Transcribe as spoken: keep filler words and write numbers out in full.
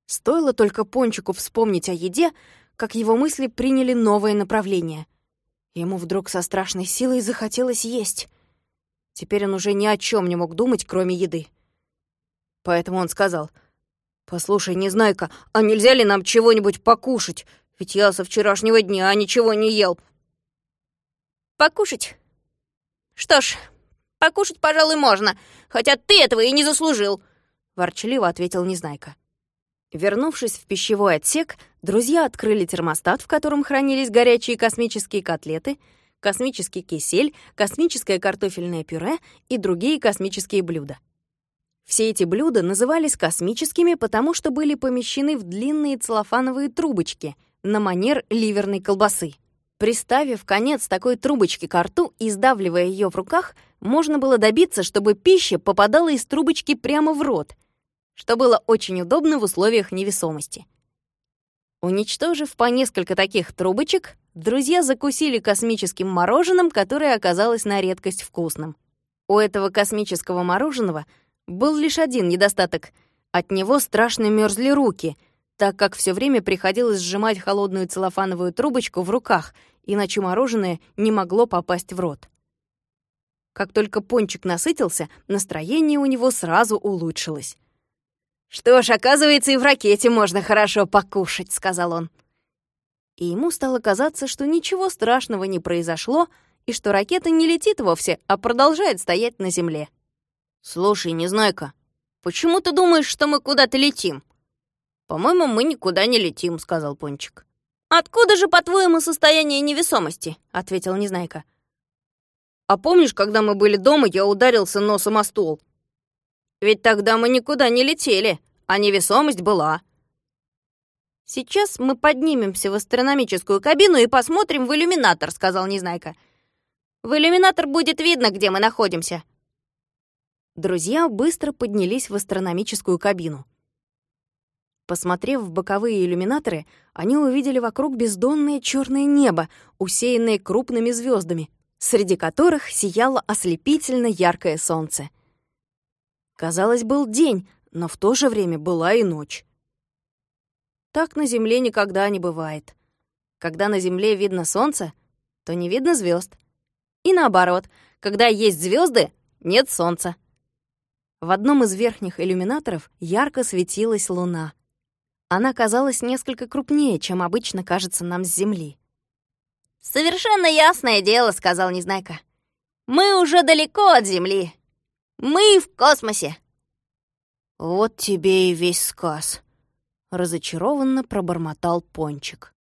Стоило только Пончику вспомнить о еде, как его мысли приняли новое направление. Ему вдруг со страшной силой захотелось есть. Теперь он уже ни о чем не мог думать, кроме еды. Поэтому он сказал: «Послушай, Незнайка, а нельзя ли нам чего-нибудь покушать? Ведь я со вчерашнего дня ничего не ел». «Покушать? Что ж, покушать, пожалуй, можно, хотя ты этого и не заслужил», — ворчливо ответил Незнайка. Вернувшись в пищевой отсек, друзья открыли термостат, в котором хранились горячие космические котлеты, космический кисель, космическое картофельное пюре и другие космические блюда. Все эти блюда назывались космическими, потому что были помещены в длинные целлофановые трубочки на манер ливерной колбасы. Приставив конец такой трубочки ко рту и сдавливая ее в руках, можно было добиться, чтобы пища попадала из трубочки прямо в рот, что было очень удобно в условиях невесомости. Уничтожив по несколько таких трубочек, друзья закусили космическим мороженым, которое оказалось на редкость вкусным. У этого космического мороженого был лишь один недостаток. От него страшно мерзли руки, так как все время приходилось сжимать холодную целлофановую трубочку в руках, иначе мороженое не могло попасть в рот. Как только Пончик насытился, настроение у него сразу улучшилось. «Что ж, оказывается, и в ракете можно хорошо покушать», — сказал он. И ему стало казаться, что ничего страшного не произошло, и что ракета не летит вовсе, а продолжает стоять на земле. «Слушай, Незнайка, почему ты думаешь, что мы куда-то летим?» «По-моему, мы никуда не летим», — сказал Пончик. «Откуда же, по-твоему, состояние невесомости?» — ответил Незнайка. «А помнишь, когда мы были дома, я ударился носом о стол? Ведь тогда мы никуда не летели, а невесомость была». «Сейчас мы поднимемся в астрономическую кабину и посмотрим в иллюминатор», — сказал Незнайка. «В иллюминатор будет видно, где мы находимся». Друзья быстро поднялись в астрономическую кабину. Посмотрев в боковые иллюминаторы, они увидели вокруг бездонное черное небо, усеянное крупными звездами, среди которых сияло ослепительно яркое солнце. Казалось, был день, но в то же время была и ночь. Так на Земле никогда не бывает. Когда на Земле видно солнце, то не видно звезд. И наоборот, когда есть звезды, нет солнца. В одном из верхних иллюминаторов ярко светилась луна. Она казалась несколько крупнее, чем обычно кажется нам с Земли. «Совершенно ясное дело», — сказал Незнайка. «Мы уже далеко от Земли. Мы в космосе». «Вот тебе и весь сказ», — разочарованно пробормотал Пончик.